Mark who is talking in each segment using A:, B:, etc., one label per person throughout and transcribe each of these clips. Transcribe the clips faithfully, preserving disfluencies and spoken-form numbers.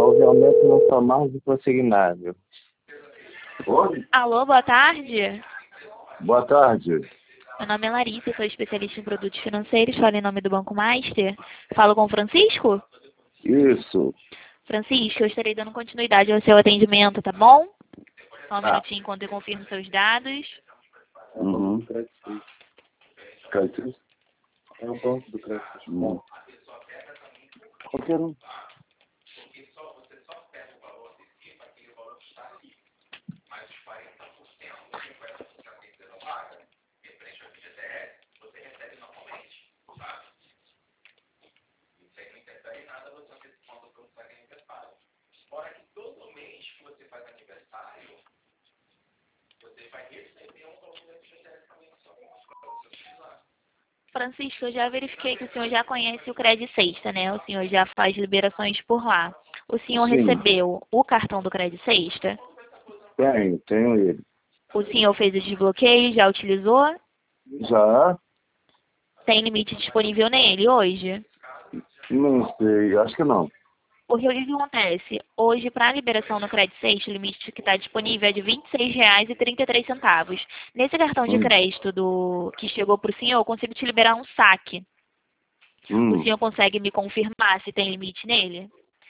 A: Houve aumento no tomar de consignável.
B: Oi? Alô, boa tarde.
A: Boa tarde.
B: Meu nome é Larissa, sou especialista em produtos financeiros, falo em nome do Banco Master. Falo com o Francisco?
A: Isso.
B: Francisco, eu estarei dando continuidade ao seu atendimento, tá bom? Só um
A: Tá.
B: minutinho enquanto eu confirmo seus dados.
A: Uhum. Crédito? É o banco do crédito. Uhum. Qualquer um.
B: Francisco, eu já verifiquei que o senhor já conhece o Credit Sexta, né? O senhor já faz liberações por lá. O senhor
A: Sim.
B: recebeu o cartão do Credit Sexta?
A: Tenho, tenho ele.
B: O senhor fez o desbloqueio, já utilizou?
A: Já?
B: Tem limite disponível nele hoje?
A: Não sei, acho que não.
B: Porque o que acontece? Hoje, para a liberação no Credit Sexta, o limite que está disponível é de vinte e seis reais e trinta e três centavos. Nesse cartão de
A: Hum.
B: crédito do que chegou para o senhor, eu consigo te liberar um saque.
A: Hum.
B: O senhor consegue me confirmar se tem limite nele?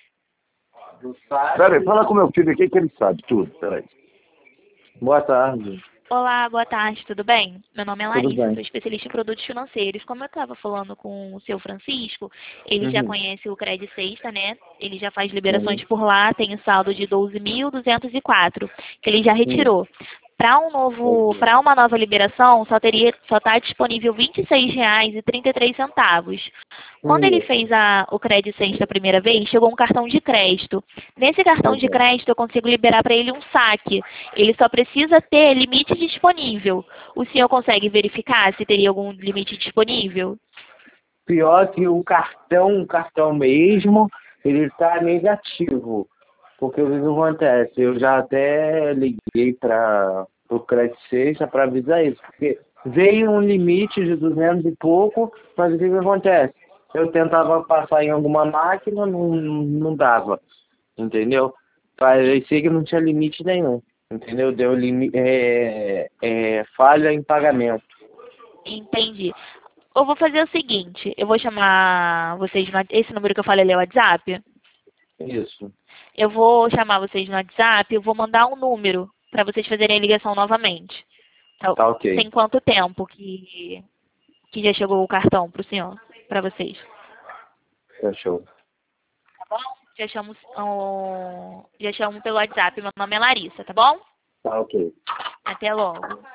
A: Peraí, fala com meu filho aqui que ele sabe tudo. Peraí. Boa tarde.
B: Olá, boa tarde, tudo bem? Meu nome é
A: Tudo
B: Larissa,
A: bem.
B: sou especialista em produtos financeiros. Como eu estava falando com o seu Francisco, ele já
A: Uhum.
B: conhece o Credit Sexta, né? Ele já faz
A: Uhum.
B: liberações por lá, tem o saldo de doze mil duzentos e quatro, que ele já
A: Hum.
B: retirou. Para um novo, para uma nova liberação, só teria, só está disponível vinte e seis reais e trinta e três centavos. Quando ele
A: Hum.
B: fez a, o Credit Sexta a primeira vez, chegou um cartão de crédito. Nesse cartão de
A: Uhum.
B: crédito, eu consigo liberar para ele um saque. Ele só precisa ter limite disponível. O senhor consegue verificar se teria algum limite disponível?
A: Pior que o cartão, o cartão mesmo, ele está negativo. Porque o que que acontece? Eu já até liguei para o Credit Sexta para avisar isso. Porque veio um limite de duzentos e pouco, mas o que que acontece? Eu tentava passar em alguma máquina, não, não dava. Entendeu? Parecia que não tinha limite nenhum. Entendeu? Deu limi é, é, falha em pagamento.
B: Entendi. Eu vou fazer o seguinte, eu vou chamar vocês no, esse número que eu falei ali é o WhatsApp.
A: Isso.
B: Eu vou chamar vocês no WhatsApp, eu vou mandar um número para vocês fazerem a ligação novamente. Então,
A: Tá ok.
B: tem quanto tempo que, que já chegou o cartão para o senhor, para vocês?
A: Fechou.
B: Tá bom? Já chamo, oh, já chamo pelo WhatsApp, meu nome é Larissa, tá bom?
A: Tá ok.
B: Até logo.